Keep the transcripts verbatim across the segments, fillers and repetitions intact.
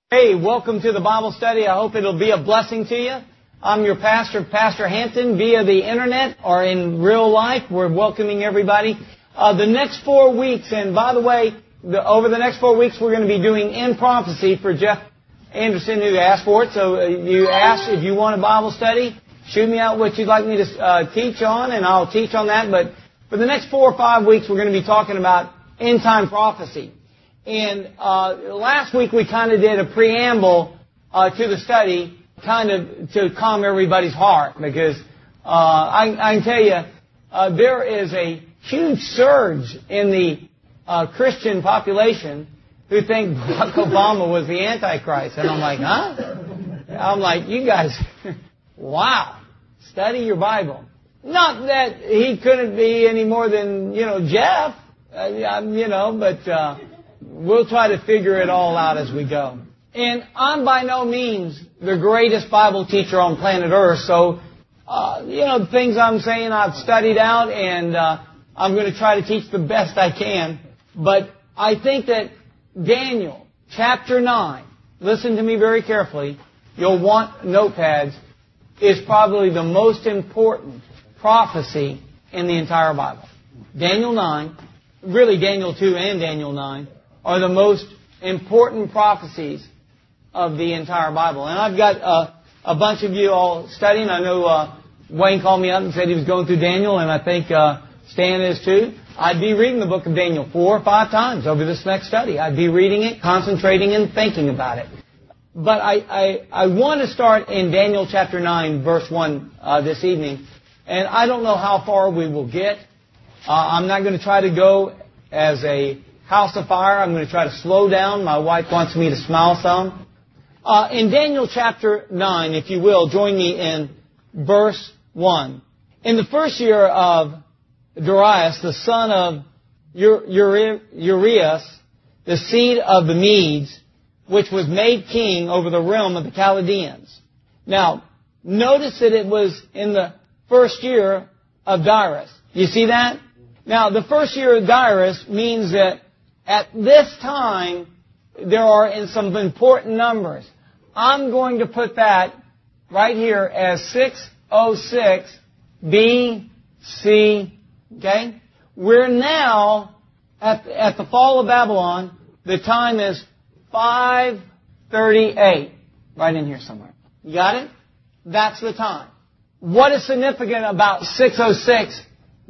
Hey, welcome to the Bible study. I hope it'll be a blessing to you. I'm your pastor, Pastor Hampton, via the internet or in real life. We're welcoming everybody. Uh, the next four weeks, and by the way, the, over the next four weeks, we're going to be doing In Prophecy for Jeff Anderson, who asked for it. So uh, you asked if you want a Bible study, shoot me out what you'd like me to uh, teach on, and I'll teach on that. But for the next four or five weeks, we're going to be talking about end-time prophecy. And uh, last week we kind of did a preamble uh, to the study, kind of to calm everybody's heart, because uh, I, I can tell you uh, there is a huge surge in the uh, Christian population who think Barack Obama was the Antichrist. And I'm like, huh? I'm like, you guys, wow, study your Bible. Not that he couldn't be any more than, you know, Jeff, uh, you know, but... Uh, We'll try to figure it all out as we go. And I'm by no means the greatest Bible teacher on planet Earth, so, uh, you know, the things I'm saying I've studied out, and uh, I'm going to try to teach the best I can. But I think that Daniel, chapter nine, listen to me very carefully, you'll want notepads, is probably the most important prophecy in the entire Bible. Daniel nine, really Daniel two and Daniel nine, are the most important prophecies of the entire Bible. And I've got uh, a bunch of you all studying. I know uh, Wayne called me up and said he was going through Daniel, and I think uh, Stan is too. I'd be reading the book of Daniel four or five times over this next study. I'd be reading it, concentrating, and thinking about it. But I, I, I want to start in Daniel chapter nine, verse one uh, this evening. And I don't know how far we will get. Uh, I'm not going to try to go as a house of fire. I'm going to try to slow down. My wife wants me to smile some. Uh, in Daniel chapter nine, if you will, join me in verse one. In the first year of Darius, the son of Urias, the seed of the Medes, which was made king over the realm of the Chaldeans. Now, notice that it was in the first year of Darius. You see that? Now, the first year of Darius means that at this time, there are in some important numbers. I'm going to put that right here as six oh six B C. Okay? We're now at, at the fall of Babylon. The time is five thirty-eight. Right in here somewhere. You got it? That's the time. What is significant about six oh six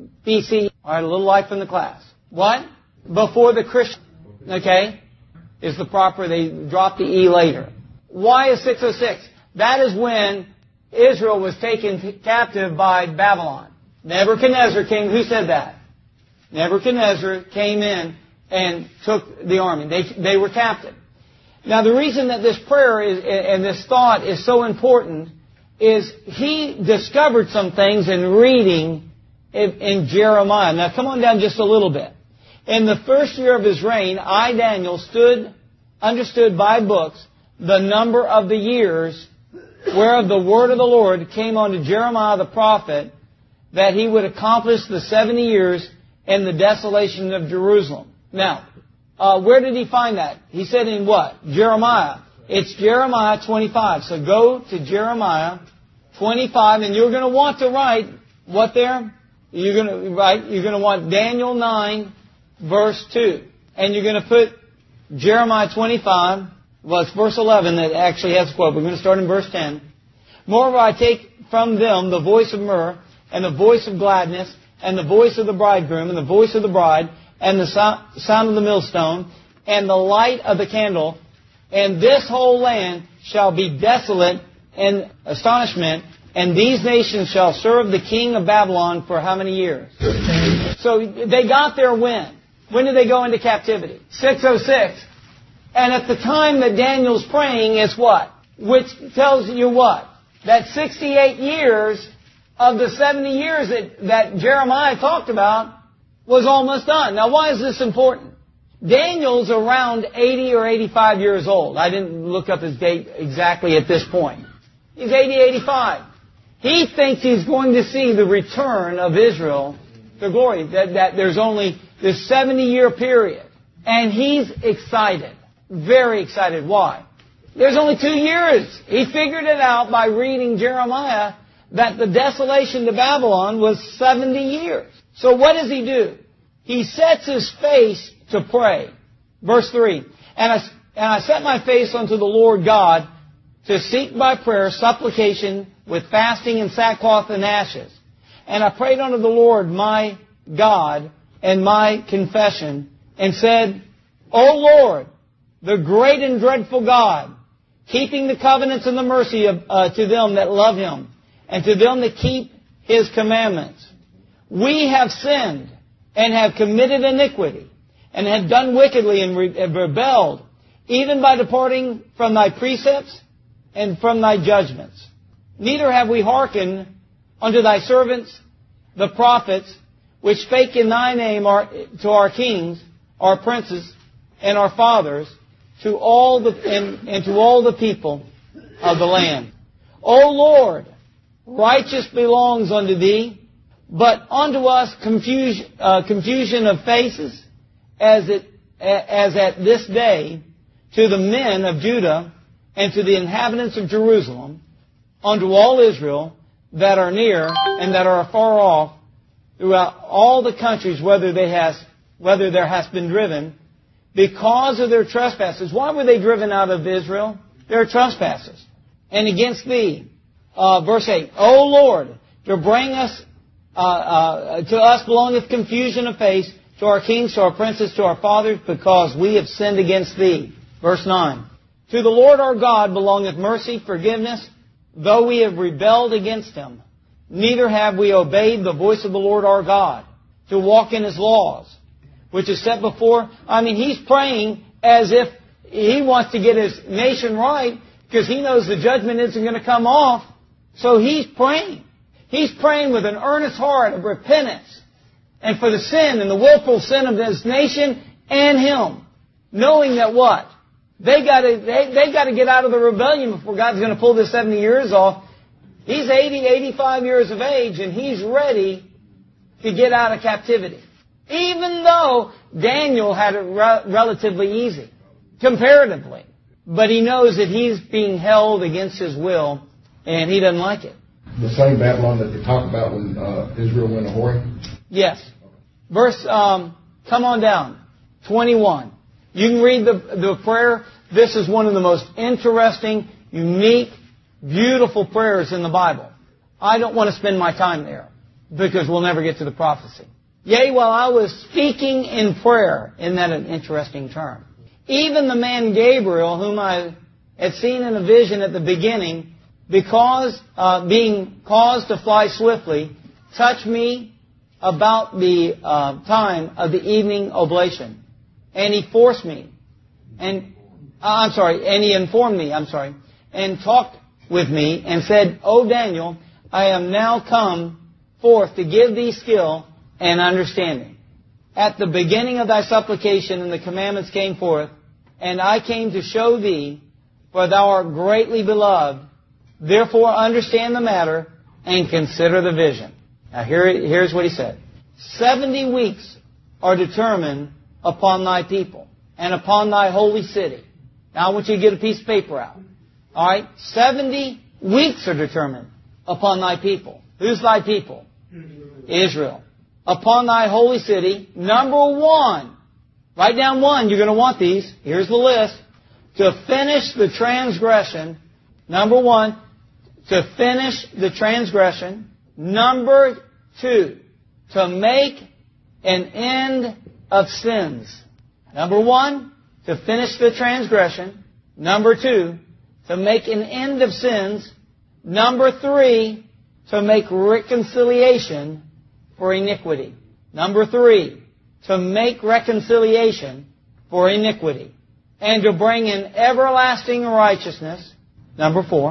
B C? All right, a little life in the class. What? Before the Christian, okay, is the proper, they drop the E later. Why is six oh six? That is when Israel was taken captive by Babylon. Nebuchadnezzar came, who said that? Nebuchadnezzar came in and took the army. They, they were captive. Now the reason that this prayer is, and this thought is so important is he discovered some things in reading in, in Jeremiah. Now come on down just a little bit. In the first year of his reign, I, Daniel, stood, understood by books the number of the years whereof the word of the Lord came unto Jeremiah the prophet, that he would accomplish the seventy years in the desolation of Jerusalem. Now, uh, where did he find that? He said in what? Jeremiah. It's Jeremiah twenty-five. So go to Jeremiah twenty-five, and you're going to want to write what there? You're going to write. You're going to want Daniel nine. Verse two. And you're going to put Jeremiah twenty-five, well, it's verse eleven that actually has a quote. We're going to start in verse ten. Moreover, I take from them the voice of myrrh, and the voice of gladness, and the voice of the bridegroom, and the voice of the bride, and the sound of the millstone, and the light of the candle. And this whole land shall be desolate in astonishment, and these nations shall serve the king of Babylon for how many years? So they got there when? When did they go into captivity? six oh six. And at the time that Daniel's praying, it's what? Which tells you what? That sixty-eight years of the seventy years that, that Jeremiah talked about was almost done. Now, why is this important? Daniel's around eighty or eighty-five years old. I didn't look up his date exactly at this point. He's eighty, eighty-five. He thinks he's going to see the return of Israel to glory. That, that there's only this seventy-year period. And he's excited. Very excited. Why? There's only two years. He figured it out by reading Jeremiah that the desolation to Babylon was seventy years. So what does he do? He sets his face to pray. Verse three. And I, and I set my face unto the Lord God to seek by prayer, supplication, with fasting and sackcloth and ashes. And I prayed unto the Lord my God and my confession, and said, O Lord, the great and dreadful God, keeping the covenants and the mercy of, uh, to them that love Him, and to them that keep His commandments. We have sinned, and have committed iniquity, and have done wickedly, and, re- and rebelled, even by departing from Thy precepts, and from Thy judgments. Neither have we hearkened unto Thy servants, the prophets, which spake in Thy name our, to our kings, our princes, and our fathers, to all the and, and to all the people of the land. O Lord, righteous belongs unto Thee, but unto us confusion, uh, confusion of faces, as it as at this day, to the men of Judah and to the inhabitants of Jerusalem, unto all Israel that are near and that are afar off, throughout all the countries, whether they has, whether there has been driven, because of their trespasses. Why were they driven out of Israel? Their trespasses. And against Thee, uh, verse eight, O Lord, to bring us, uh, uh, to us belongeth confusion of face, to our kings, to our princes, to our fathers, because we have sinned against Thee. Verse nine, to the Lord our God belongeth mercy, forgiveness, though we have rebelled against Him. Neither have we obeyed the voice of the Lord our God, to walk in His laws, which is set before. I mean, he's praying as if he wants to get his nation right, because he knows the judgment isn't going to come off. So he's praying. He's praying with an earnest heart of repentance, and for the sin and the willful sin of his nation and him, knowing that what? They got to they, they got to get out of the rebellion before God's going to pull this seventy years off. He's eighty, eighty-five years of age, and he's ready to get out of captivity. Even though Daniel had it re- relatively easy, comparatively. But he knows that he's being held against his will, and he doesn't like it. The same Babylon that they talk about when uh, Israel went a whoring? Yes. Verse, um, come on down, twenty-one. You can read the, the prayer. This is one of the most interesting, unique, beautiful prayers in the Bible. I don't want to spend my time there, because we'll never get to the prophecy. Yea, while I was speaking in prayer, isn't that an interesting term? Even the man Gabriel, whom I had seen in a vision at the beginning, because uh, being caused to fly swiftly, touched me about the uh, time of the evening oblation. And he forced me, and uh, I'm sorry, and he informed me, I'm sorry, and talked with me and said, O Daniel, I am now come forth to give thee skill and understanding. At the beginning of thy supplication and the commandments came forth, and I came to show thee, for thou art greatly beloved. Therefore understand the matter and consider the vision. Now here, here's what he said. Seventy weeks are determined upon thy people and upon thy holy city. Now I want you to get a piece of paper out. All right? Seventy weeks are determined upon thy people. Who's thy people? Israel. Israel. Upon thy holy city. Number one. Write down one. You're going to want these. Here's the list. To finish the transgression. Number one. To finish the transgression. Number two. To make an end of sins. Number one. To finish the transgression. Number two. To make an end of sins. Number three. To make reconciliation for iniquity. Number three, to make reconciliation for iniquity. And to bring in everlasting righteousness. Number four,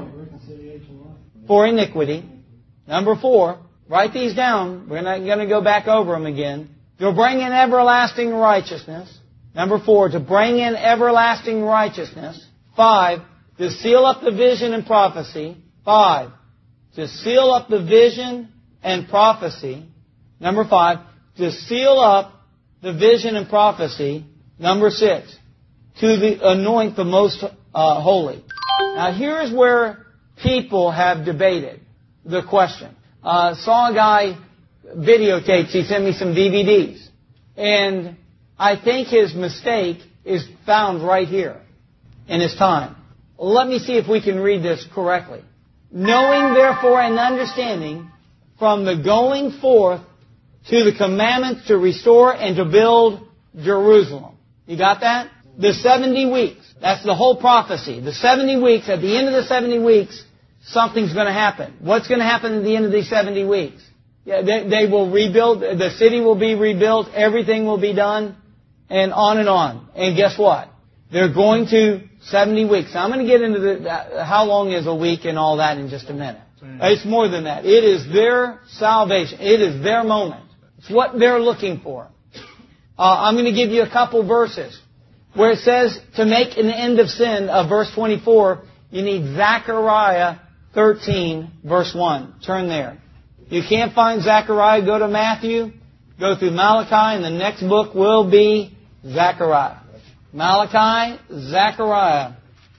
for iniquity. Number four, write these down. We're not going to go back over them again. To bring in everlasting righteousness. Number four, to bring in everlasting righteousness. Five, to seal up the vision and prophecy. Five, to seal up the vision and prophecy. Number five, to seal up the vision and prophecy. Number six, to the, anoint the most uh, holy. Now here's where people have debated the question. Uh, saw a guy videotapes. He sent me some D V Ds. And I think his mistake is found right here in his time. Let me see if we can read this correctly. Knowing therefore and understanding from the going forth to the commandments to restore and to build Jerusalem. You got that? The seventy weeks. That's the whole prophecy. The seventy weeks, at the end of the seventy weeks, something's going to happen. What's going to happen at the end of these seventy weeks? Yeah, they, they will rebuild, the city will be rebuilt, everything will be done, and on and on. And guess what? They're going to seventy weeks. Now, I'm going to get into the, how long is a week and all that in just a minute. It's more than that. It is their salvation. It is their moment. It's what they're looking for. Uh, I'm going to give you a couple verses where it says to make an end of sin, uh, verse twenty-four, you need Zechariah thirteen, verse one. Turn there. You can't find Zechariah, go to Matthew, go through Malachi, and the next book will be Zechariah. Malachi, Zechariah,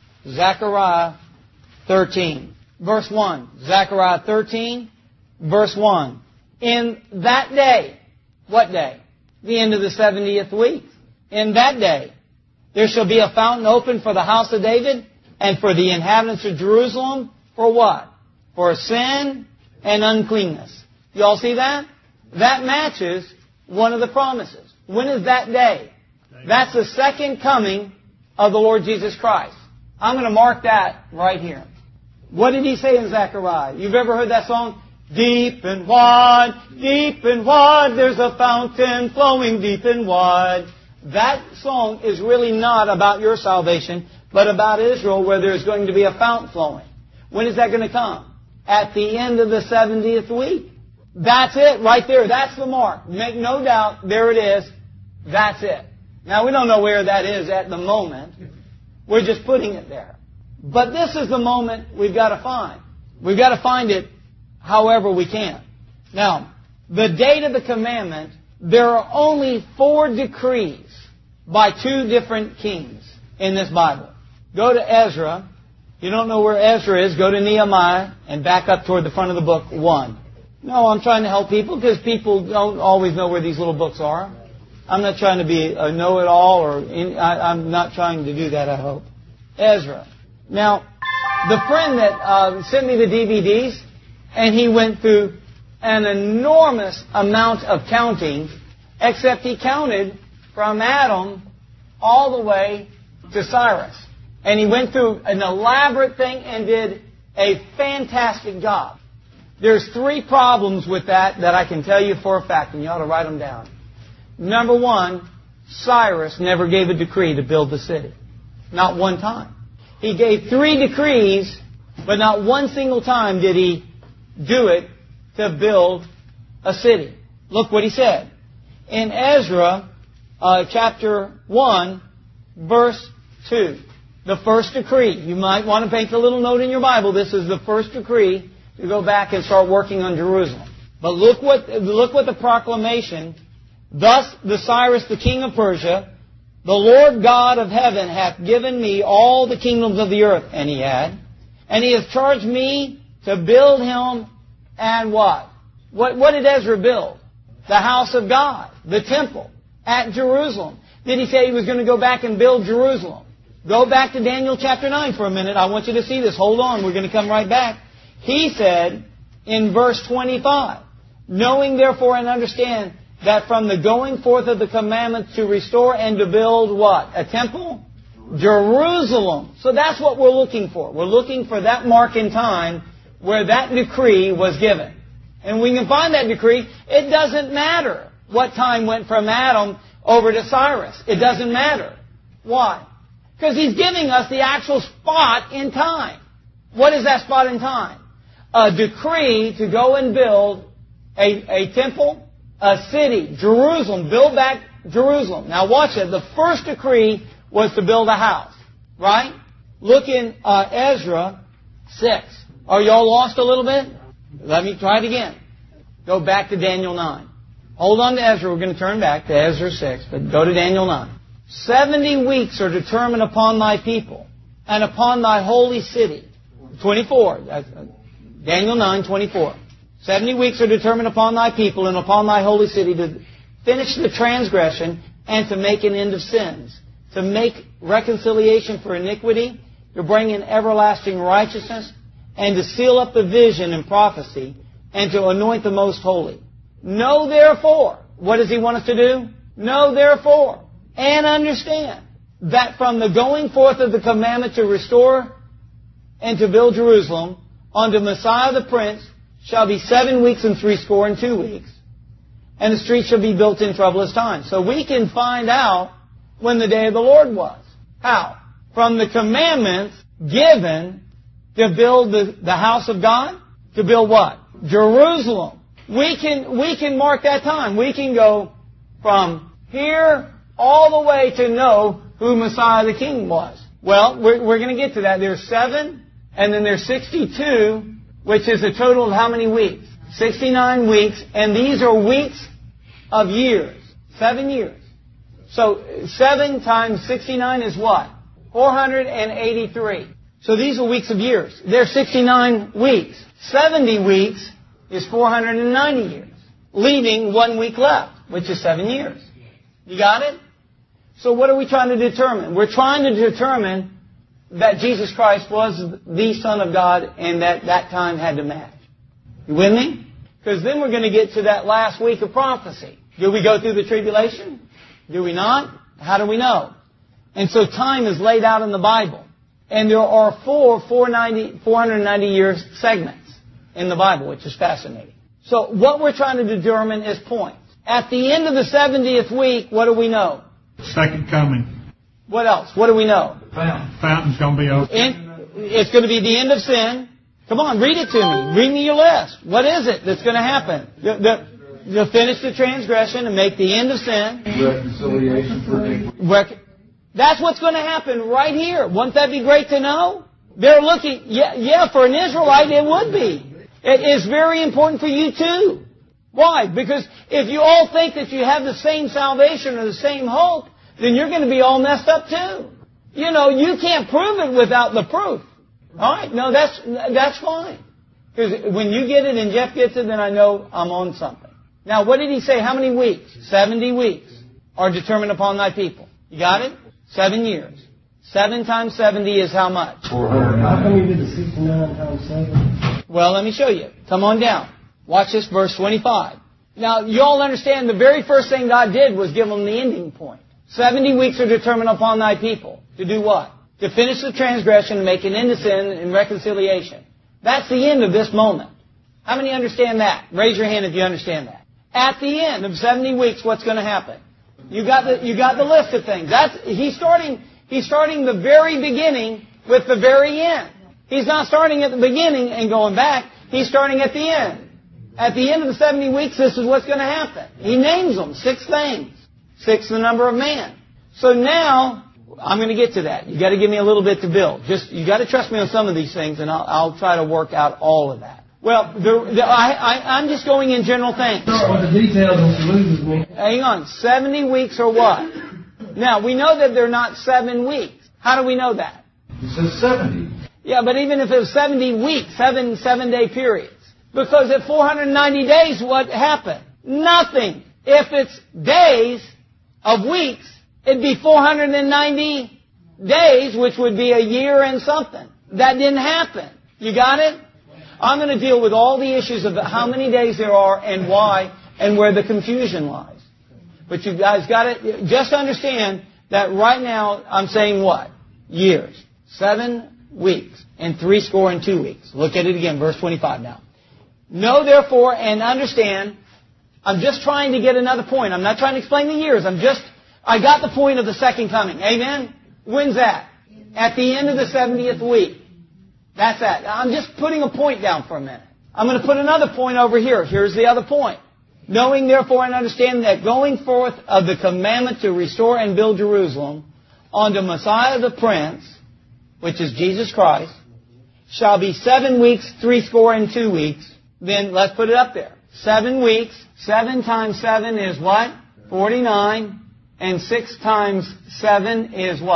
Zechariah thirteen, verse one. Zechariah thirteen, verse one. In that day, what day? The end of the seventieth week. In that day, there shall be a fountain open for the house of David and for the inhabitants of Jerusalem. For what? For sin and uncleanness. You all see that? That matches one of the promises. When is that day? That's the second coming of the Lord Jesus Christ. I'm going to mark that right here. What did he say in Zechariah? You've ever heard that song? Deep and wide, deep and wide, there's a fountain flowing deep and wide. That song is really not about your salvation, but about Israel, where there's going to be a fountain flowing. When is that going to come? At the end of the seventieth week. That's it right there. That's the mark. Make no doubt, there it is. That's it. Now, we don't know where that is at the moment. We're just putting it there. But this is the moment we've got to find. We've got to find it however we can. Now, the date of the commandment, there are only four decrees by two different kings in this Bible. Go to Ezra. If you don't know where Ezra is, go to Nehemiah and back up toward the front of the book, one. No, I'm trying to help people because people don't always know where these little books are. I'm not trying to be a know-it-all, or in, I, I'm not trying to do that, I hope. Ezra. Now, the friend that uh, sent me the D V Ds, and he went through an enormous amount of counting, except he counted from Adam all the way to Cyrus. And he went through an elaborate thing and did a fantastic job. There's three problems with that that I can tell you for a fact, and you ought to write them down. Number one, Cyrus never gave a decree to build the city. Not one time. He gave three decrees, but not one single time did he do it to build a city. Look what he said. In Ezra, uh, chapter one, verse two. The first decree. You might want to make a little note in your Bible. This is the first decree to go back and start working on Jerusalem. But look what, look what the proclamation. Thus the Cyrus, the king of Persia, the Lord God of heaven hath given me all the kingdoms of the earth. And he had. And he has charged me to build him and what? What, what did Ezra build? The house of God. The temple at Jerusalem. Did he say he was going to go back and build Jerusalem? Go back to Daniel chapter nine for a minute. I want you to see this. Hold on. We're going to come right back. He said in verse twenty-five, knowing therefore and understand that from the going forth of the commandments to restore and to build what? A temple? Jerusalem. So that's what we're looking for. We're looking for that mark in time where that decree was given. And we can find that decree. It doesn't matter what time went from Adam over to Cyrus. It doesn't matter. Why? Because he's giving us the actual spot in time. What is that spot in time? A decree to go and build a, a temple, a city, Jerusalem, build back Jerusalem. Now watch it. The first decree was to build a house, right? Look in uh, Ezra six. Are you all lost a little bit? Let me try it again. Go back to Daniel nine. Hold on to Ezra. We're going to turn back to Ezra six, but go to Daniel nine. Seventy weeks are determined upon thy people, and upon thy holy city. twenty-four. Daniel nine, twenty-four. Seventy weeks are determined upon thy people and upon thy holy city to finish the transgression and to make an end of sins, to make reconciliation for iniquity, to bring in everlasting righteousness, and to seal up the vision and prophecy, and to anoint the most holy. Know therefore, what does he want us to do? Know therefore, and understand, that from the going forth of the commandment to restore and to build Jerusalem, unto Messiah the Prince, shall be seven weeks and threescore and two weeks, and the streets shall be built in troublous times. So we can find out when the day of the Lord was. How? From the commandments given to build the, the house of God, to build what? Jerusalem. We can, we can mark that time. We can go from here all the way to know who Messiah the King was. Well, we're, we're going to get to that. There's seven, and then there's sixty-two, which is a total of how many weeks? sixty-nine weeks, and these are weeks of years. Seven years. So seven times sixty-nine is what? four hundred eighty-three. So these are weeks of years. There's sixty-nine weeks. seventy weeks is four hundred ninety years, leaving one week left, which is seven years. You got it? So what are we trying to determine? We're trying to determine that Jesus Christ was the Son of God and that that time had to match. You with me? Because then we're going to get to that last week of prophecy. Do we go through the tribulation? Do we not? How do we know? And so time is laid out in the Bible. And there are four four hundred ninety year segments in the Bible, which is fascinating. So what we're trying to determine is points. At the end of the seventieth week, what do we know? Second coming. What else? What do we know? Fountain. Fountain's going to be open. In, it's going to be the end of sin. Come on, read it to me. Read me your list. What is it that's going to happen? The, the, to finish the transgression and make the end of sin. Reconciliation for iniquity. Rec- That's what's going to happen right here. Wouldn't that be great to know? They're looking, yeah, yeah, for an Israelite it would be. It is very important for you too. Why? Because if you all think that you have the same salvation or the same hope, then you're going to be all messed up too. You know, you can't prove it without the proof. All right? No, that's that's fine. Because when you get it and Jeff gets it, then I know I'm on something. Now, what did he say? How many weeks? Seventy weeks are determined upon thy people. You got it? Seven years. Seven times seventy is how much? four hundred. How come you did the sixty-nine times seven? Well, let me show you. Come on down. Watch this, verse twenty-five. Now, you all understand the very first thing God did was give them the ending point. Seventy weeks are determined upon thy people. To do what? To finish the transgression and make an end of sin and reconciliation. That's the end of this moment. How many understand that? Raise your hand if you understand that. At the end of seventy weeks, what's going to happen? You got the, you got the list of things. That's, he's starting, he's starting the very beginning with the very end. He's not starting at the beginning and going back. He's starting at the end. At the end of the seventy weeks, this is what's going to happen. He names them. Six things. Six the number of man. So now, I'm going to get to that. You got to give me a little bit to build. Just, you got to trust me on some of these things and I'll, I'll try to work out all of that. Well, the, the, I, I, I'm just going in general things. Start with the details and she loses me. Hang on. seventy weeks or what? Now, we know that they're not seven weeks. How do we know that? It says seventy. Yeah, but even if it was seventy weeks, seven seven-day periods. Because at four hundred ninety days, what happened? Nothing. If it's days of weeks, it'd be four hundred ninety days, which would be a year and something. That didn't happen. You got it? I'm going to deal with all the issues of how many days there are and why and where the confusion lies. But you guys got it? Just understand that right now I'm saying what? Years. Seven weeks and three score and two weeks. Look at it again, verse twenty-five now. Know therefore and understand. I'm just trying to get another point. I'm not trying to explain the years. I'm just, I got the point of the second coming. Amen? When's that? At the end of the seventieth week. That's that. I'm just putting a point down for a minute. I'm going to put another point over here. Here's the other point. Knowing therefore and understanding that going forth of the commandment to restore and build Jerusalem unto Messiah the Prince, which is Jesus Christ, shall be seven weeks, three score and two weeks. Then let's put it up there. Seven weeks. Seven times seven is what? forty-nine. And six times seven is what?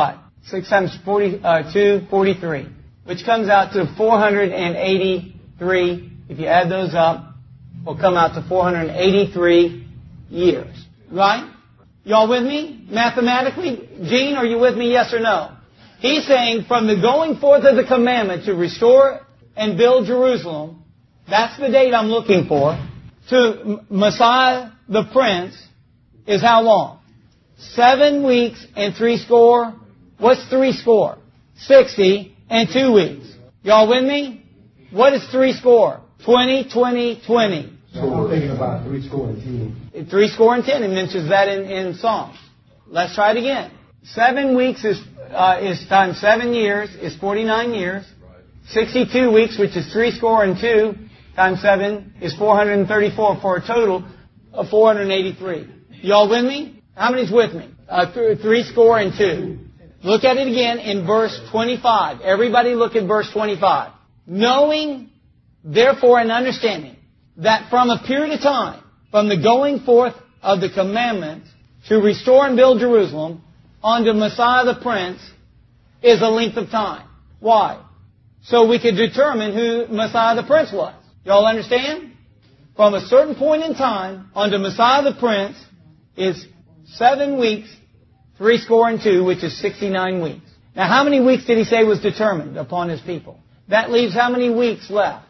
six times forty-two, forty-three, which comes out to four hundred eighty-three. If you add those up, will come out to four hundred eighty-three years. Right? Y'all with me? Mathematically? Gene, are you with me? Yes or no? He's saying from the going forth of the commandment to restore and build Jerusalem, that's the date I'm looking for, to Messiah the Prince is how long? Seven weeks and three score. What's three score? Sixty and two weeks. Y'all with me? What is three score? Twenty, twenty, twenty. So I'm thinking about three score and ten. Three score and ten. It mentions that in, in Psalms. Let's try it again. Seven weeks is uh, is times seven years is forty-nine years. Sixty-two weeks, which is three score and two, times seven is four hundred thirty-four for a total of four hundred eighty-three. Y'all with me? How many's with me? Uh, th- three score and two. Look at it again in verse twenty-five. Everybody look at verse twenty-five. Knowing, therefore, and understanding that from a period of time, from the going forth of the commandments to restore and build Jerusalem unto Messiah the Prince is a length of time. Why? So we could determine who Messiah the Prince was. Y'all understand? From a certain point in time unto Messiah the Prince is seven weeks, three score and two, which is sixty-nine weeks. Now, how many weeks did he say was determined upon his people? That leaves how many weeks left?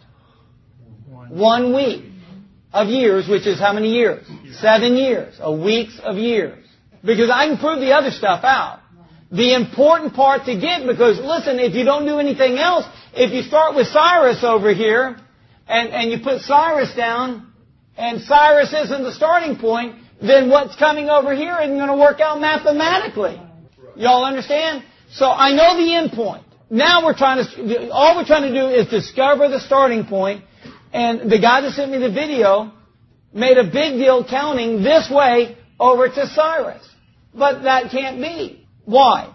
One, One week of years, which is how many years? Seven years. A weeks of years. Because I can prove the other stuff out. The important part to get, because listen, if you don't do anything else, if you start with Cyrus over here, and, and you put Cyrus down, and Cyrus isn't the starting point, then what's coming over here isn't going to work out mathematically. Y'all understand? So I know the end point. Now we're trying to, all we're trying to do is discover the starting point. And the guy that sent me the video made a big deal counting this way over to Cyrus. But that can't be. Why?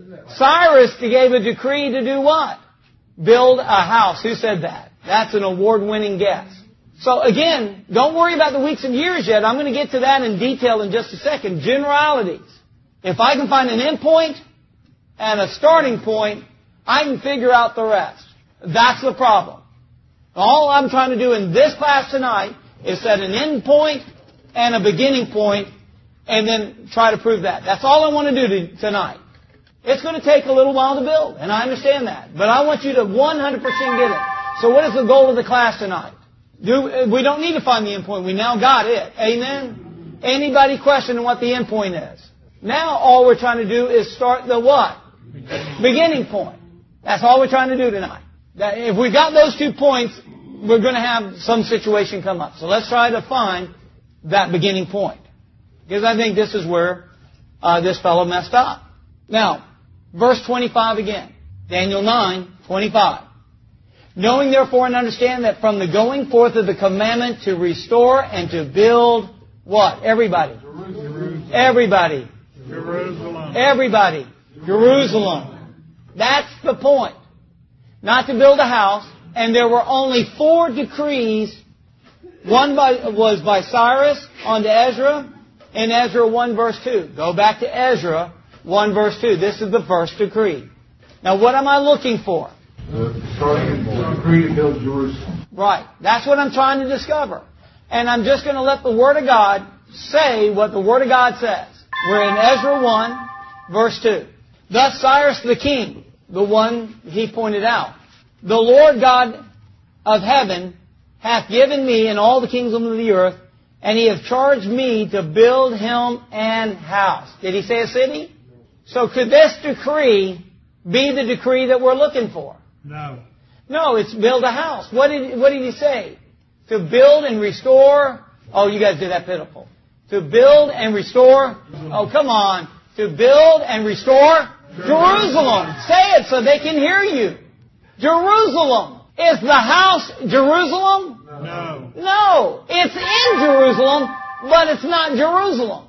Cyrus gave a decree to do what? Build a house. Who said that? That's an award-winning guess. So again, don't worry about the weeks and years yet. I'm going to get to that in detail in just a second. Generalities. If I can find an end point and a starting point, I can figure out the rest. That's the problem. All I'm trying to do in this class tonight is set an end point and a beginning point and then try to prove that. That's all I want to do to, tonight. It's going to take a little while to build, and I understand that. But I want you to one hundred percent get it. So what is the goal of the class tonight? Do, we don't need to find the end point. We now got it. Amen? Anybody questioning what the end point is? Now all we're trying to do is start the what? Beginning point. That's all we're trying to do tonight. That if we got those two points, we're going to have some situation come up. So let's try to find that beginning point. Because I think this is where uh, this fellow messed up. Now, verse twenty-five again. Daniel nine, twenty-five. Knowing therefore and understand that from the going forth of the commandment to restore and to build what? Everybody. Jerusalem. Everybody. Jerusalem. Everybody. Jerusalem. That's the point. Not to build a house. And there were only four decrees. One by, was by Cyrus onto Ezra. In Ezra one verse two. Go back to Ezra one verse two. This is the first decree. Now what am I looking for? The starting the decree to build Jerusalem. Right. That's what I'm trying to discover. And I'm just going to let the Word of God say what the Word of God says. We're in Ezra one verse two. Thus Cyrus the king, the one he pointed out, the Lord God of heaven hath given me and all the kingdoms of the earth, and he hath charged me to build him an house. Did he say a city? So could this decree be the decree that we're looking for? No. No, it's build a house. What did, what did he say? To build and restore. Oh, you guys did that pitiful. To build and restore. Oh, come on. To build and restore Jerusalem. Say it so they can hear you. Jerusalem. Is the house Jerusalem? No. No. It's in Jerusalem, but it's not Jerusalem.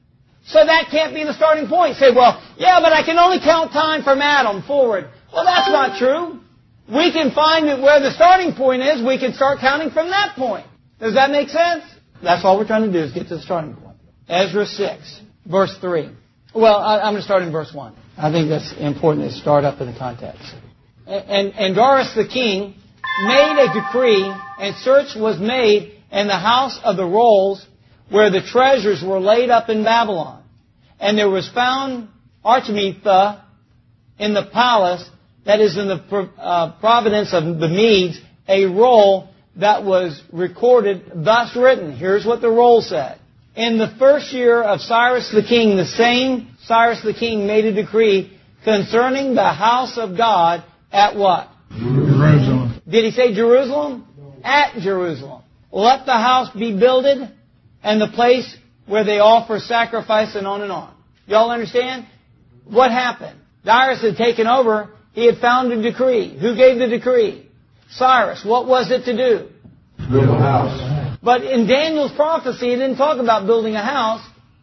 So that can't be the starting point. Say, well, yeah, but I can only count time from Adam forward. Well, that's not true. We can find that where the starting point is. We can start counting from that point. Does that make sense? That's all we're trying to do is get to the starting point. Ezra six, verse three. Well, I, I'm going to start in verse one. I think that's important to start up in the context. And, and Darius the king made a decree, and search was made in the house of the rolls where the treasures were laid up in Babylon. And there was found Artemitha in the palace, that is in the uh, province of the Medes, a roll that was recorded, thus written. Here's what the roll said. In the first year of Cyrus the king, the same Cyrus the king made a decree concerning the house of God at what? Jerusalem. Did he say Jerusalem? At Jerusalem. Let the house be builded, and the place where they offer sacrifice, and on and on. Y'all understand? What happened? Darius had taken over. He had found a decree. Who gave the decree? Cyrus. What was it to do? Build a house. But in Daniel's prophecy, it didn't talk about building a house.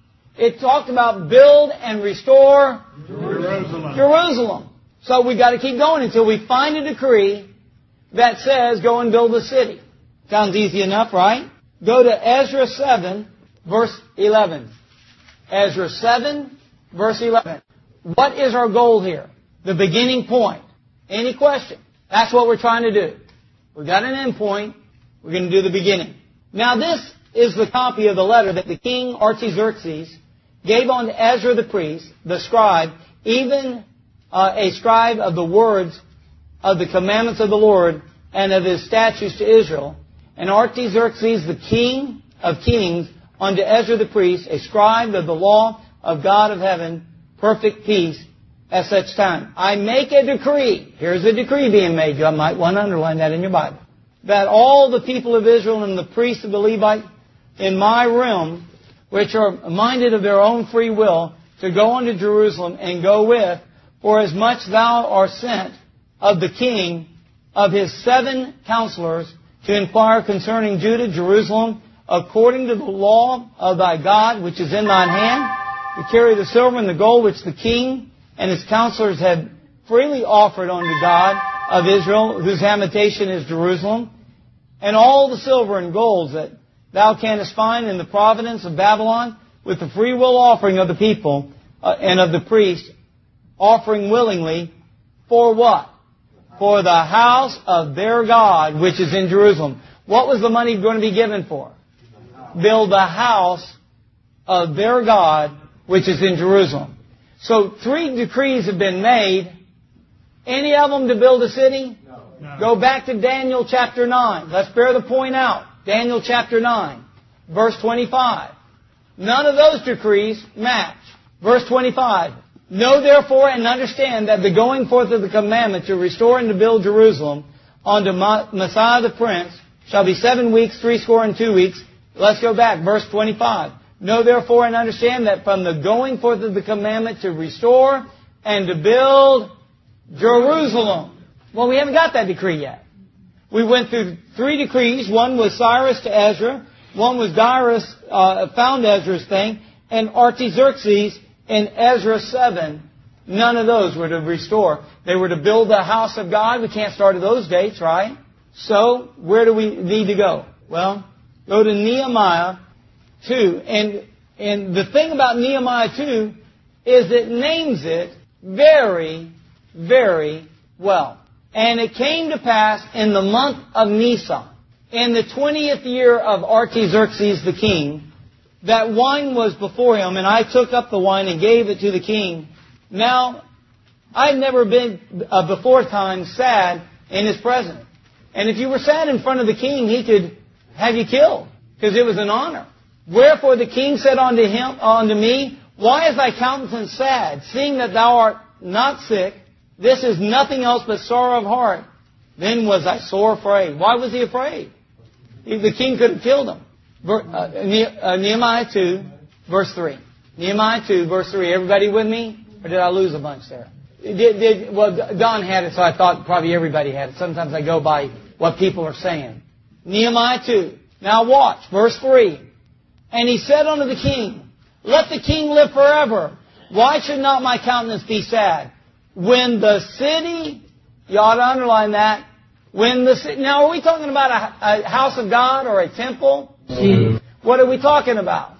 It talked about build and restore Jerusalem. Jerusalem. So we've got to keep going until we find a decree that says go and build a city. Sounds easy enough, right? Go to Ezra seven, verse eleven. Ezra seven, verse eleven. What is our goal here? The beginning point. Any question? That's what we're trying to do. We've got an end point. We're going to do the beginning. Now this is the copy of the letter that the king Artaxerxes gave unto Ezra the priest, the scribe, even uh, a scribe of the words of the commandments of the Lord and of his statutes to Israel. And Artaxerxes, the king of kings, unto Ezra the priest, a scribe of the law of God of heaven, perfect peace, at such time. I make a decree. Here's a decree being made. You might want to underline that in your Bible. That all the people of Israel and the priests of the Levite in my realm, which are minded of their own free will, to go unto Jerusalem and go with, for as much thou art sent of the king of his seven counselors to inquire concerning Judah, Jerusalem, according to the law of thy God, which is in thine hand, to carry the silver and the gold which the king and his counselors had freely offered unto God of Israel, whose habitation is Jerusalem, and all the silver and gold that thou canst find in the province of Babylon, with the free will offering of the people uh, and of the priests, offering willingly, for what? For the house of their God, which is in Jerusalem. What was the money going to be given for? Build the house of their God, which is in Jerusalem. So three decrees have been made. Any of them to build a city? No. No. Go back to Daniel chapter nine. Let's bear the point out. Daniel chapter nine, verse twenty-five. None of those decrees match. Verse twenty-five. Know therefore and understand that the going forth of the commandment to restore and to build Jerusalem unto Messiah the Prince shall be seven weeks, threescore and two weeks. Let's go back. Verse twenty-five. Know therefore and understand that from the going forth of the commandment to restore and to build Jerusalem. Well, we haven't got that decree yet. We went through three decrees. One was Cyrus to Ezra. One was Darius uh, found Ezra's thing. And Artaxerxes in Ezra seven. None of those were to restore. They were to build the house of God. We can't start at those dates, right? So, where do we need to go? Well, go to Nehemiah two. And, and the thing about Nehemiah two is it names it very, very well. And it came to pass in the month of Nisan, in the twentieth year of Artaxerxes the king, that wine was before him, and I took up the wine and gave it to the king. Now, I've never been uh, before time sad in his presence. And if you were sad in front of the king, he could have you killed, because it was an honor. Wherefore the king said unto him, unto me, why is thy countenance sad, seeing that thou art not sick? This is nothing else but sorrow of heart. Then was I sore afraid. Why was he afraid? The king could have killed him. Nehemiah two, verse three. Nehemiah two, verse three. Everybody with me? Or did I lose a bunch there? Did, did, well, Don had it, so I thought probably everybody had it. Sometimes I go by what people are saying. Nehemiah two. Now watch, verse three. And he said unto the king, let the king live forever. Why should not my countenance be sad? When the city, you ought to underline that, when the city, now are we talking about a, a house of God or a temple? City. What are we talking about? City.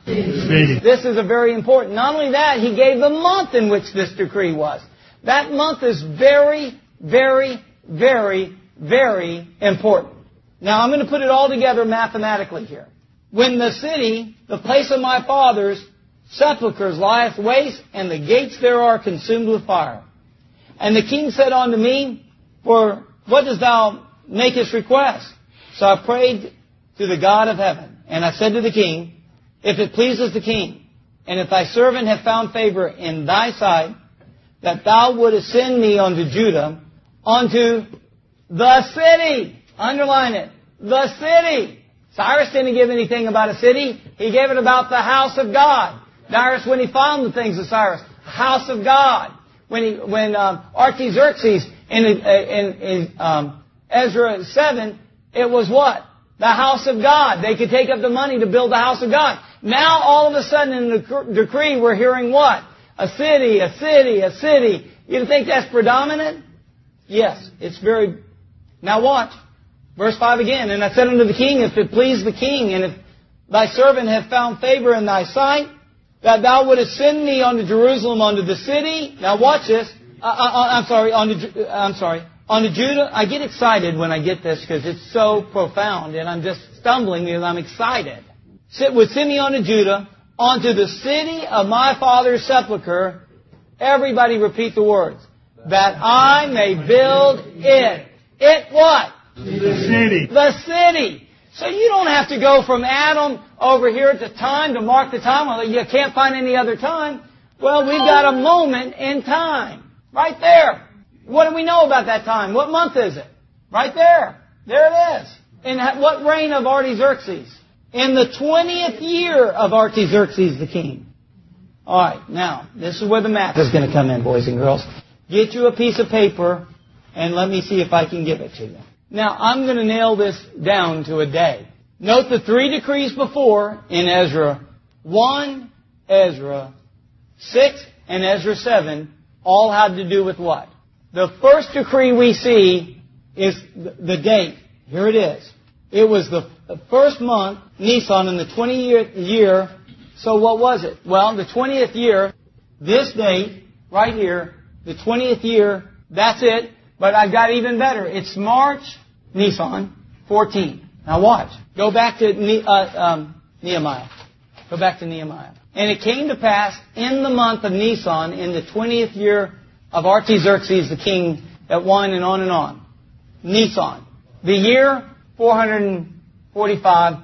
city. This is a very important. Not only that, he gave the month in which this decree was. That month is very, very, very, very important. Now, I'm going to put it all together mathematically here. When the city, the place of my fathers' sepulchres, lieth waste, and the gates thereof are consumed with fire. And the king said unto me, For what dost thou make this request? So I prayed to the God of heaven. And I said to the king, If it pleases the king, and if thy servant have found favor in thy sight, that thou wouldest send me unto Judah, unto the city. Underline it. The city. Cyrus didn't give anything about a city. He gave it about the house of God. Darius, when he found the things of Cyrus, house of God. When he, when um, Artaxerxes in, in, in um, Ezra seven, it was what? The house of God. They could take up the money to build the house of God. Now, all of a sudden, in the decree, we're hearing what? A city, a city, a city. You think that's predominant? Yes, it's very... Now watch. Verse five again. And I said unto the king, If it please the king, and if thy servant have found favor in thy sight, that thou wouldest send me unto Jerusalem, unto the city. Now watch this. Uh, uh, I'm sorry, unto, uh, I'm sorry. Unto Judah. I get excited when I get this because it's so profound, and I'm just stumbling because I'm excited. Sit would send me unto Judah, unto the city of my father's sepulchre. Everybody repeat the words. That I may build it. It what? The city. The city. So you don't have to go from Adam over here at the time to mark the time. Well, you can't find any other time. Well, we've got a moment in time. Right there. What do we know about that time? What month is it? Right there. There it is. In what reign of Artaxerxes? In the twentieth year of Artaxerxes the king. All right. Now, this is where the math is going to come in, boys and girls. Get you a piece of paper and let me see if I can give it to you. Now, I'm going to nail this down to a day. Note the three decrees before in Ezra one, Ezra six, and Ezra seven all had to do with what? The first decree we see is the date. Here it is. It was the first month, Nisan, in the twentieth year. So what was it? Well, the twentieth year, this date, right here, the twentieth year, that's it. But I've got even better. It's March, Nisan, fourteen. Now watch. Go back to ne- uh, um, Nehemiah. Go back to Nehemiah. And it came to pass in the month of Nisan, in the twentieth year of Artaxerxes the king, that one and on and on. Nisan. The year four forty-five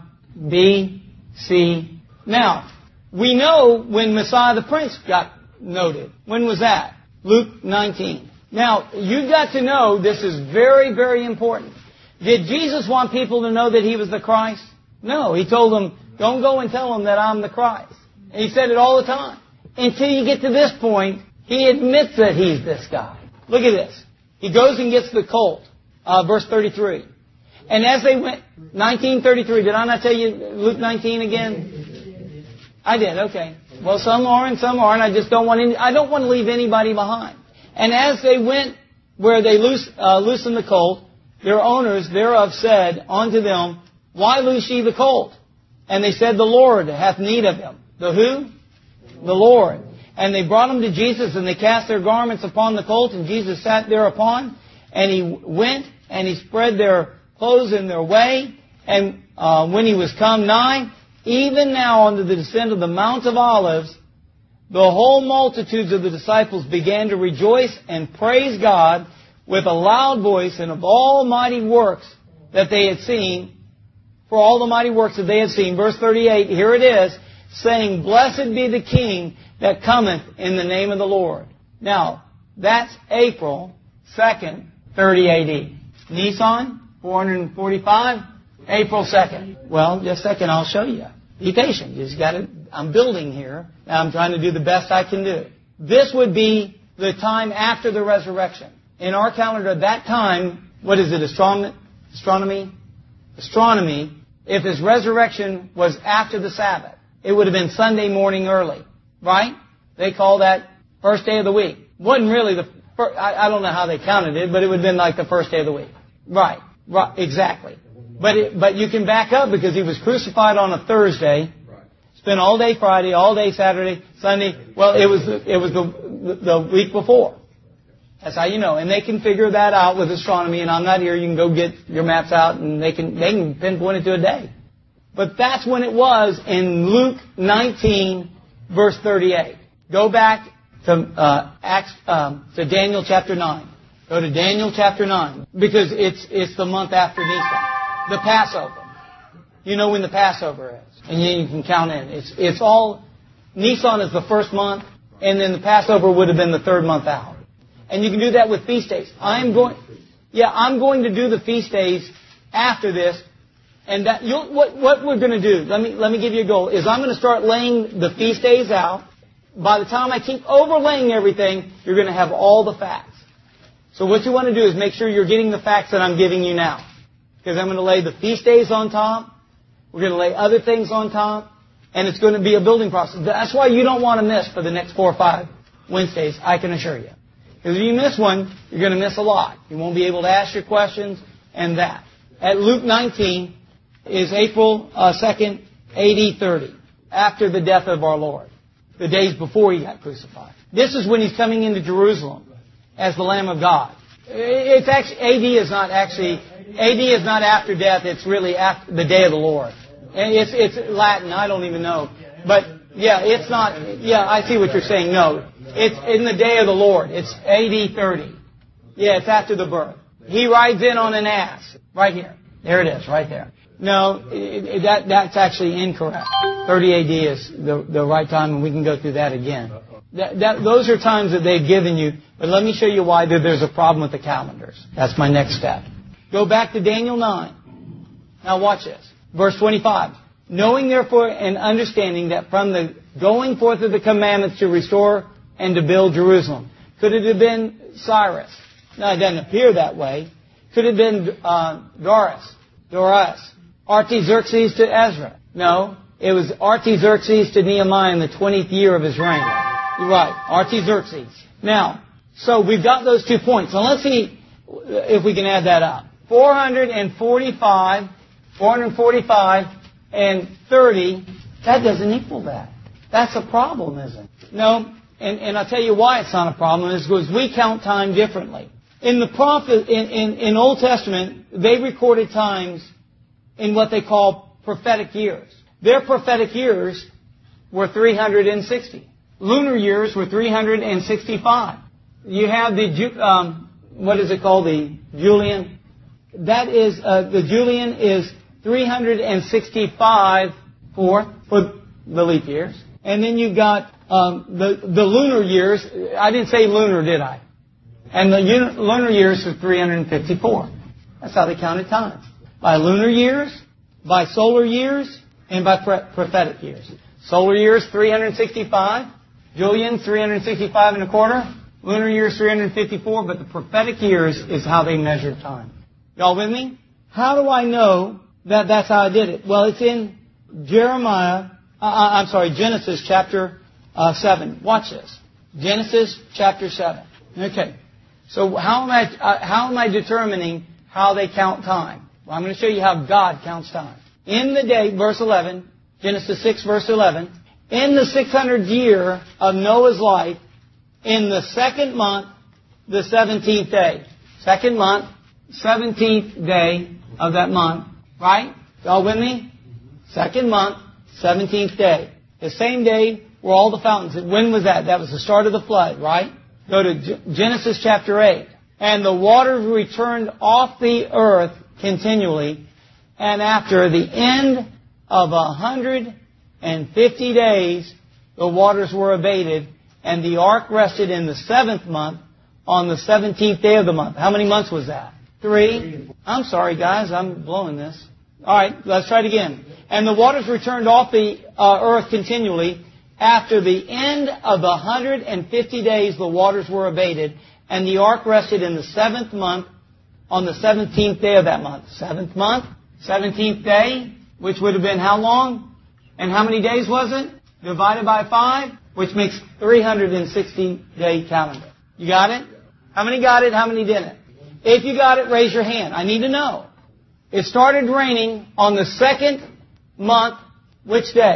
B C. Now, we know when Messiah the Prince got noted. When was that? Luke nineteen. Now, you've got to know this is very, very important. Did Jesus want people to know that He was the Christ? No. He told them, don't go and tell them that I'm the Christ. And He said it all the time. Until you get to this point, He admits that He's this guy. Look at this. He goes and gets the colt. Uh, verse thirty-three. And as they went, nineteen thirty-three. Did I not tell you Luke nineteen again? I did. Okay. Well, some are and some aren't. I just don't want any, I don't want to leave anybody behind. And as they went where they loose, uh, loosened the colt, their owners thereof said unto them, Why loose ye the colt? And they said, The Lord hath need of him. The who? The Lord. And they brought him to Jesus, and they cast their garments upon the colt, and Jesus sat thereupon. And He went, and He spread their clothes in their way. And uh, when He was come nigh, even now unto the descent of the Mount of Olives, the whole multitudes of the disciples began to rejoice and praise God with a loud voice, and of all mighty works that they had seen, for all the mighty works that they had seen. Verse thirty-eight, here it is, saying, Blessed be the King that cometh in the name of the Lord. Now, that's April second, thirty A D. Nisan, four forty-five, April second. Well, just a second, I'll show you. Be patient. You just got to, I'm building here. I'm trying to do the best I can do. This would be the time after the resurrection. In our calendar, that time, what is it, astronomy? Astronomy? Astronomy, if His resurrection was after the Sabbath, it would have been Sunday morning early. Right? They call that first day of the week. Wasn't really the first, I, I don't know how they counted it, but it would have been like the first day of the week. Right. Right. Exactly. But it, but you can back up because He was crucified on a Thursday. Spent all day Friday, all day Saturday, Sunday. Well, it was the, it was the, the, the week before. That's how you know. And they can figure that out with astronomy, and I'm not here. You can go get your maps out, and they can they can pinpoint it to a day. But that's when it was in Luke nineteen, verse thirty-eight. Go back to uh, Acts um, to Daniel chapter nine. Go to Daniel chapter nine, because it's it's the month after Nisan, the Passover. You know when the Passover is, and you can count in. It's it's all Nisan is the first month, and then the Passover would have been the third month out. And you can do that with feast days. I'm going, yeah, I'm going to do the feast days after this. And that you'll, what what we're going to do, let me let me give you a goal, is I'm going to start laying the feast days out. By the time I keep overlaying everything, you're going to have all the facts. So what you want to do is make sure you're getting the facts that I'm giving you now. Because I'm going to lay the feast days on top. We're going to lay other things on top. And it's going to be a building process. That's why you don't want to miss for the next four or five Wednesdays, I can assure you. Because if you miss one, you're going to miss a lot. You won't be able to ask your questions and that. At Luke nineteen is April uh, second, A D thirty, after the death of our Lord, the days before He got crucified. This is when He's coming into Jerusalem as the Lamb of God. It's actually, A D is not actually, A D is not after death, it's really after the day of the Lord. And it's, it's Latin, I don't even know. But, yeah, it's not, yeah, I see what you're saying, no. It's in the day of the Lord. It's A D thirty. Yeah, it's after the birth. He rides in on an ass. Right here. There it is, right there. No, it, it, that that's actually incorrect. thirty A D is the, the right time, and we can go through that again. That, that, those are times that they've given you, but let me show you why there's a problem with the calendars. That's my next step. Go back to Daniel nine. Now watch this. Verse twenty-five. Knowing therefore and understanding that from the going forth of the commandments to restore and to build Jerusalem. Could it have been Cyrus? No, it doesn't appear that way. Could it have been uh, Darius? Darius. Artaxerxes to Ezra? No, it was Artaxerxes to Nehemiah in the twentieth year of his reign. You're right, Artaxerxes. Now, so we've got those two points. Now let's see if we can add that up. four hundred forty-five, four hundred forty-five, and thirty, that doesn't equal that. That's a problem, isn't it? No, and, and I'll tell you why it's not a problem. It's because we count time differently. In the prophet, in, in, in Old Testament, they recorded times in what they call prophetic years. Their prophetic years were three hundred sixty. Lunar years were three hundred sixty-five. You have the, um, what is it called? The Julian. That is, uh, the Julian is three hundred sixty-five for, for the leap years. And then you've got um, the, the lunar years. I didn't say lunar, did I? And the un- lunar years are three hundred fifty-four. That's how they counted time. By lunar years, by solar years, and by pre- prophetic years. Solar years, three hundred sixty-five. Julian, three hundred sixty-five and a quarter. Lunar years, three hundred fifty-four. But the prophetic years is how they measured time. Y'all with me? How do I know that that's how I did it? Well, it's in Jeremiah, uh, I'm sorry, Genesis chapter uh, seven. Watch this. Genesis chapter seven. Okay. So how am I, uh, how am I determining how they count time? Well, I'm going to show you how God counts time. In the day, verse eleven, Genesis six, verse eleven, in the six hundredth year of Noah's life, in the second month, the seventeenth day. Second month, seventeenth day of that month. Right? Y'all with me? Second month, seventeenth day. The same day were all the fountains. When was that? That was the start of the flood, right? Go to Genesis chapter eight. And the waters returned off the earth continually. And after the end of a hundred and fifty days, the waters were abated. And the ark rested in the seventh month on the seventeenth day of the month. How many months was that? Three. I'm sorry, guys. I'm blowing this. All right, let's try it again. And the waters returned off the uh, earth continually. After the end of the one hundred fifty days, the waters were abated, and the ark rested in the seventh month on the seventeenth day of that month. Seventh month, seventeenth day, which would have been how long? And how many days was it? Divided by five, which makes three hundred sixty day calendar. You got it? How many got it? How many didn't? If you got it, raise your hand. I need to know. It started raining on the second month, which day?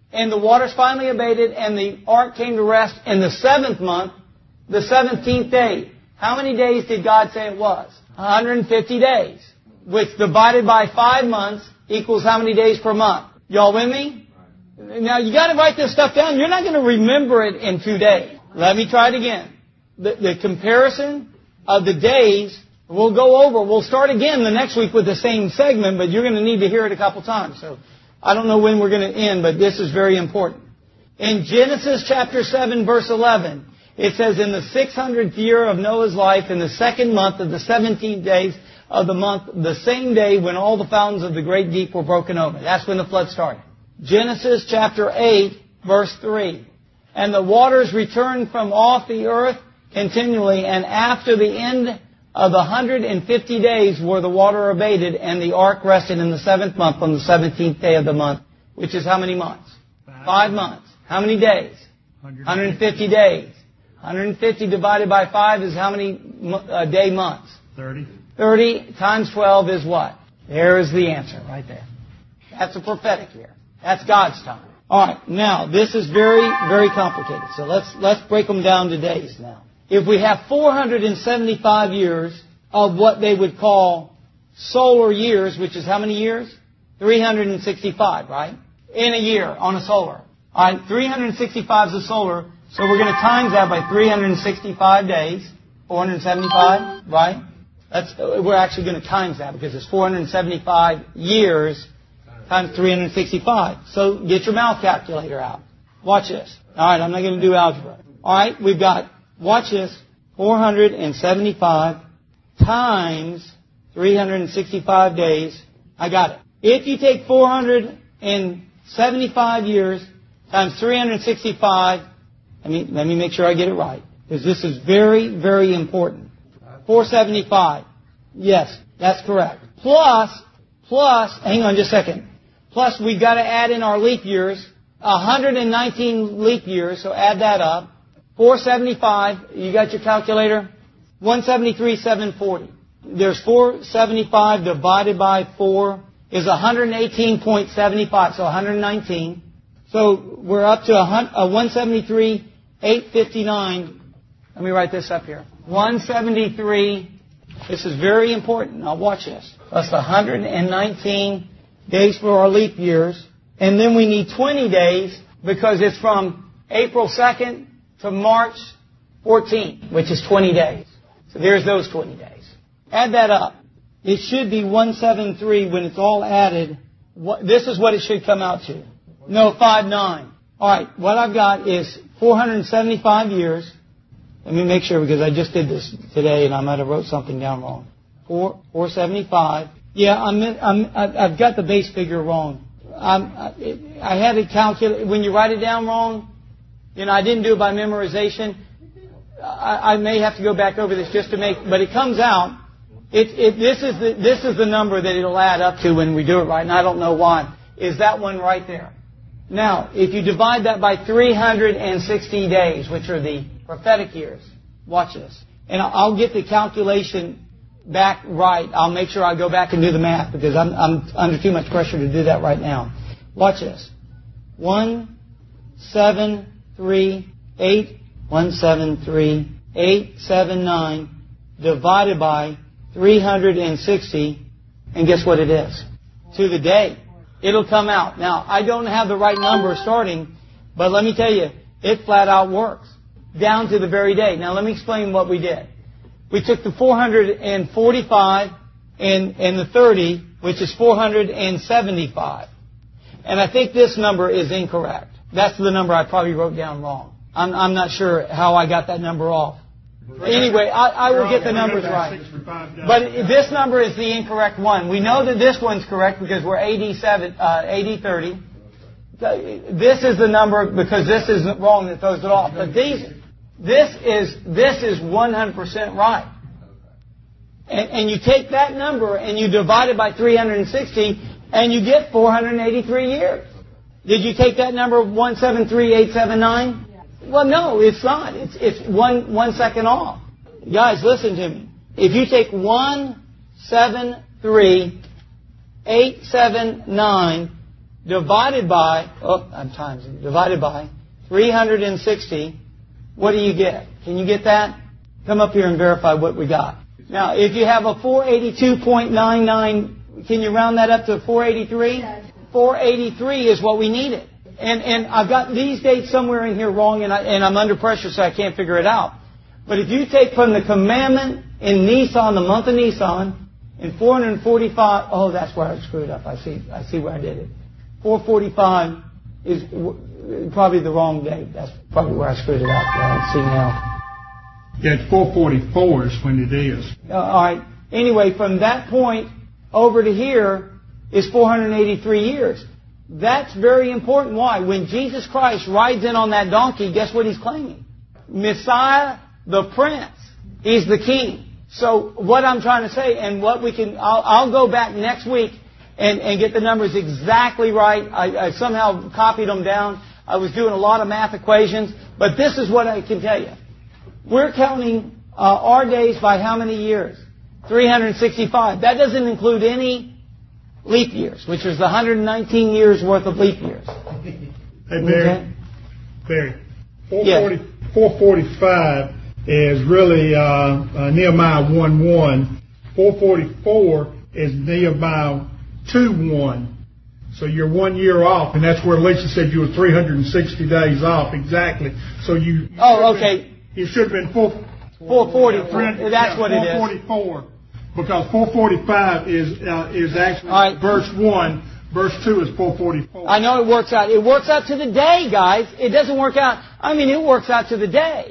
And the waters finally abated, and the ark came to rest in the seventh month, the seventeenth day. How many days did God say it was? one hundred fifty days. Which divided by five months equals how many days per month? Y'all with me? Now, you got to write this stuff down. You're not going to remember it in two days. Let me try it again. The, the comparison of the days, we'll go over. We'll start again the next week with the same segment, but you're going to need to hear it a couple times. So I don't know when we're going to end, but this is very important. In Genesis chapter seven, verse eleven, it says, in the six hundredth year of Noah's life, in the second month of the seventeenth days of the month, the same day when all the fountains of the great deep were broken open. That's when the flood started. Genesis chapter eight, verse three. And the waters returned from off the earth continually, and after the end of the one hundred fifty days were the water abated, and the ark rested in the seventh month on the seventeenth day of the month, which is how many months? Five, Five months. How many days? one hundred fifty days. one hundred fifty divided by five is how many uh, day months? thirty. thirty times twelve is what? There is the answer right there. That's a prophetic year. That's God's time. All right, now this is very, very complicated. So let's let's break them down to days now. If we have four hundred seventy-five years of what they would call solar years, which is how many years? three hundred sixty-five, right? In a year on a solar. All right, three hundred sixty-five is a solar, so we're going to times that by three hundred sixty-five days, four hundred seventy-five, right? That's we're actually going to times that because it's four hundred seventy-five years times three hundred sixty-five. So get your mouth calculator out. Watch this. All right, I'm not going to do algebra. All right, we've got, watch this, four hundred seventy-five times three hundred sixty-five days. I got it. If you take four hundred seventy-five years times three hundred sixty-five, let me, let me make sure I get it right, because this is very, very important. four hundred seventy-five. Yes, that's correct. Plus, plus, hang on just a second. Plus, we've got to add in our leap years, one hundred nineteen leap years, so add that up. four hundred seventy-five, you got your calculator? one hundred seventy-three thousand seven hundred forty. There's four hundred seventy-five divided by four is one hundred eighteen point seven five, so one hundred nineteen. So we're up to one hundred seventy-three thousand eight hundred fifty-nine. Let me write this up here. one hundred seventy-three, this is very important. Now watch this. Plus one hundred nineteen days for our leap years. And then we need twenty days because it's from April second to March fourteenth, which is twenty days. So there's those twenty days. Add that up. It should be one hundred seventy-three when it's all added. What, this is what it should come out to. No, five nine. All right, what I've got is four hundred seventy-five years. Let me make sure because I just did this today and I might have wrote something down wrong. Four, four seventy-five. Yeah, I'm, I'm, I've got the base figure wrong. I'm, I, I had it calculate. When you write it down wrong, you know, I didn't do it by memorization. I, I may have to go back over this just to make, but it comes out. It, it, this is the, this is the number that it'll add up to when we do it right, and I don't know why. Is that one right there? Now, if you divide that by three hundred sixty days, which are the prophetic years, watch this. And I'll get the calculation back right. I'll make sure I go back and do the math because I'm, I'm under too much pressure to do that right now. Watch this. One, seven, three, eight, one, seven, three, eight, seven, nine, divided by three hundred sixty, and guess what it is? To the day. It'll come out. Now, I don't have the right number starting, but let me tell you, it flat out works. Down to the very day. Now, let me explain what we did. We took the four hundred forty-five and, and the thirty, which is four hundred seventy-five. And I think this number is incorrect. That's the number I probably wrote down wrong. I'm, I'm not sure how I got that number off. Anyway, I, I will get the numbers right. But this number is the incorrect one. We know that this one's correct because we're A D seven, uh, A D thirty. This is the number because this is wrong that throws it off. But these, this is this is one hundred percent right. And, and you take that number and you divide it by three hundred sixty, and you get four hundred eighty-three years. Did you take that number one seven three eight seven nine? Well, no, it's not. It's it's one one second off. Guys, listen to me. If you take one seven three eight seven nine divided by, oh, I'm times it, divided by three hundred sixty, what do you get? Can you get that? Come up here and verify what we got. Now, if you have a four eighty-two point nine nine, can you round that up to four eighty-three? four eighty-three is what we needed. And and I've got these dates somewhere in here wrong, and, I, and I'm under pressure, so I can't figure it out. But if you take from the commandment in Nisan, the month of Nisan, in four hundred forty-five, oh, that's where I screwed up. I see I see where I did it. four forty-five is probably the wrong date. That's probably where I screwed it up. I see now. Yeah, it's four forty-four is when it is. Uh, all right. Anyway, from that point over to here is four hundred eighty-three years. That's very important. Why? When Jesus Christ rides in on that donkey, guess what he's claiming? Messiah, the Prince. He's the King. So what I'm trying to say, and what we can, I'll, I'll go back next week and, and get the numbers exactly right. I, I somehow copied them down. I was doing a lot of math equations, but this is what I can tell you. We're counting uh, our days by how many years? three hundred sixty-five. That doesn't include any leap years, which is one hundred nineteen years worth of leap years. Hey, Barry. Okay. Barry. Yeah. four forty-five is really uh, uh, Nehemiah one one. four forty-four is Nehemiah two one. So you're one year off, and that's where Lisa said you were three hundred sixty days off exactly. So you. you oh, okay. Been, you should have been four. four forty. That's yeah, what it is. four forty-four. Because four forty-five is uh, is actually right. Verse one. Verse two is four forty-four. I know it works out. It works out to the day, guys. It doesn't work out. I mean, it works out to the day.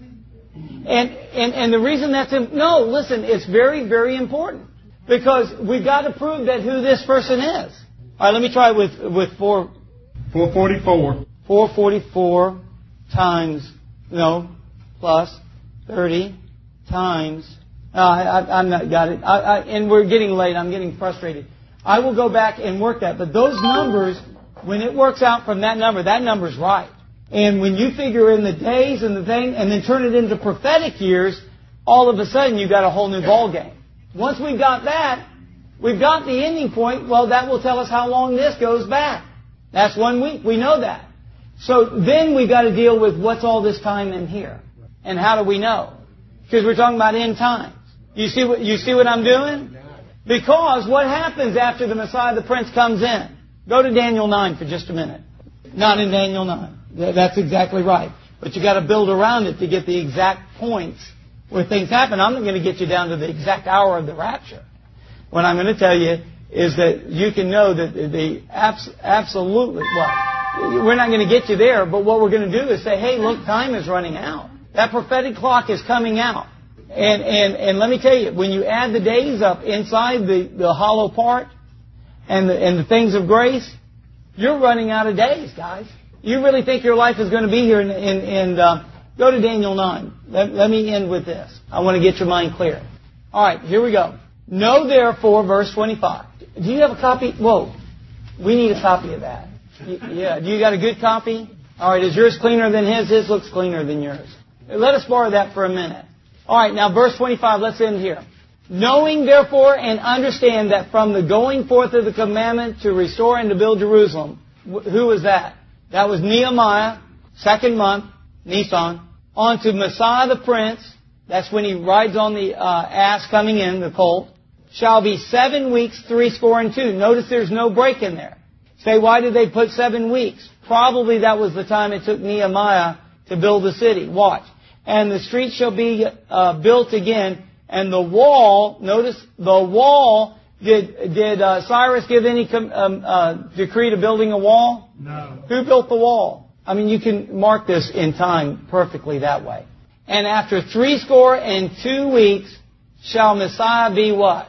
And and and the reason that's no, listen, it's very very important because we've got to prove that who this person is. All right, let me try with with four. four forty-four. four forty-four times no plus thirty times. Uh, I, I'm not got it. I, I, and we're getting late. I'm getting frustrated. I will go back and work that. But those numbers, when it works out from that number, that number's right. And when you figure in the days and the thing, and then turn it into prophetic years, all of a sudden you've got a whole new ball game. Once we've got that, we've got the ending point. Well, that will tell us how long this goes back. That's one week. We know that. So then we've got to deal with what's all this time in here. And how do we know? Because we're talking about end times. You see what you see what I'm doing? Because what happens after the Messiah, the Prince, comes in? Go to Daniel nine for just a minute. Not in Daniel nine. That's exactly right. But you got to build around it to get the exact points where things happen. I'm not going to get you down to the exact hour of the rapture. What I'm going to tell you is that you can know that the abs- absolutely what we're not going to get you there. But what we're going to do is say, hey, look, time is running out. That prophetic clock is coming out. And, and, and let me tell you, when you add the days up inside the, the hollow part and the, and the things of grace, you're running out of days, guys. You really think your life is going to be here? In, in, in uh, go to Daniel nine. Let, let me end with this. I want to get your mind clear. All right, here we go. Know therefore, verse twenty-five. Do you have a copy? Whoa. We need a copy of that. Yeah. Do you got a good copy? All right. Is yours cleaner than his? His looks cleaner than yours. Let us borrow that for a minute. All right, now verse twenty-five, let's end here. Knowing, therefore, and understand that from the going forth of the commandment to restore and to build Jerusalem, who was that? That was Nehemiah, second month, Nisan, on to Messiah the Prince, that's when he rides on the uh, ass coming in, the colt, shall be seven weeks, three score and two. Notice there's no break in there. Say, why did they put seven weeks? Probably that was the time it took Nehemiah to build the city. Watch. And the street shall be uh, built again, and the wall, notice the wall, did did uh, Cyrus give any com- um, uh, decree to building a wall? No. Who built the wall? I mean, you can mark this in time perfectly that way. And after three score and two weeks shall Messiah be what?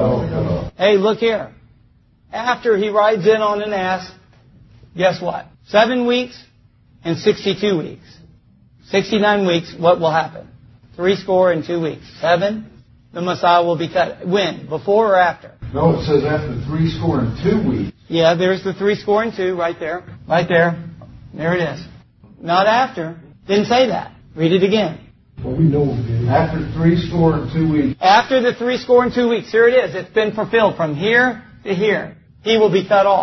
Oh. Hey, look here. After he rides in on an ass, guess what? Seven weeks and sixty-two weeks. sixty-nine weeks, what will happen? Three score and two weeks. Seven, the Messiah will be cut. When? Before or after? No, it says after three score and two weeks. Yeah, there's the three score and two right there. Right there. There it is. Not after. Didn't say that. Read it again. Well, we know after three score and two weeks. After the three score and two weeks. Here it is. It's been fulfilled from here to here. He will be cut off.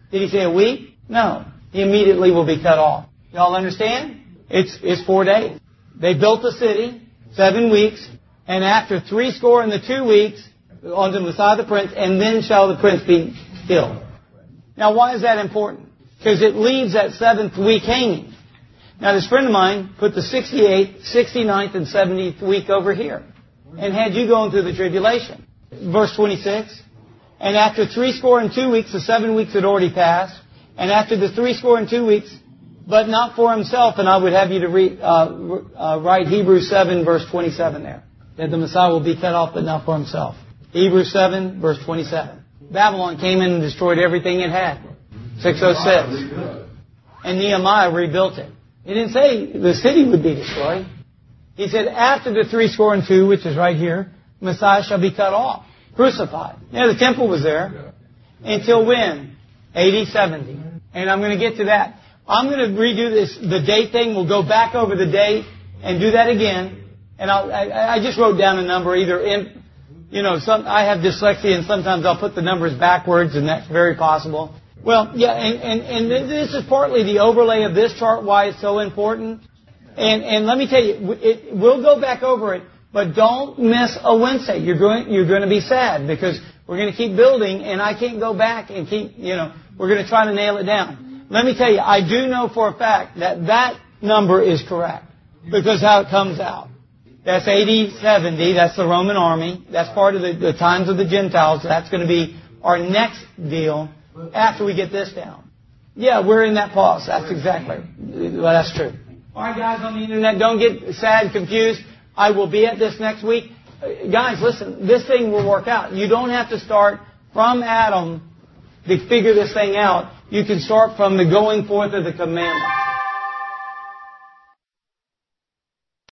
Did he say a week? No. He immediately will be cut off. Y'all understand? It's, it's four days. They built the city, seven weeks, and after three score and the two weeks, on the Messiah the Prince, and then shall the Prince be killed. Now, why is that important? Because it leaves that seventh week hanging. Now, this friend of mine put the sixty-eighth, sixty-ninth, and seventieth week over here, and had you going through the tribulation. Verse twenty-six, and after three score and two weeks, the seven weeks had already passed, and after the three score and two weeks, but not for himself, and I would have you to read, uh, uh, write Hebrews seven, verse twenty-seven there, that the Messiah will be cut off, but not for himself. Hebrews seven, verse twenty-seven. Babylon came in and destroyed everything it had. six oh six. And Nehemiah rebuilt it. He didn't say the city would be destroyed. He said after the three score and two, which is right here, Messiah shall be cut off, crucified. Yeah, the temple was there. Until when? A D seventy. And I'm going to get to that. I'm going to redo this, the date thing. We'll go back over the date and do that again. And I'll, I, I just wrote down a number either in, you know, some, I have dyslexia and sometimes I'll put the numbers backwards and that's very possible. Well, yeah, and, and, and this is partly the overlay of this chart, why it's so important. And, and let me tell you, it, we'll go back over it, but don't miss a Wednesday. You're going, you're going to be sad because we're going to keep building and I can't go back and keep, you know, we're going to try to nail it down. Let me tell you, I do know for a fact that that number is correct because how it comes out. That's A D seventy. That's the Roman army. That's part of the, the times of the Gentiles. That's going to be our next deal after we get this down. Yeah, we're in that pause. That's exactly. Well, that's true. All right, guys on the internet, don't get sad, confused. I will be at this next week. Uh, guys, listen, this thing will work out. You don't have to start from Adam to figure this thing out. You can start from the going forth of the commandment.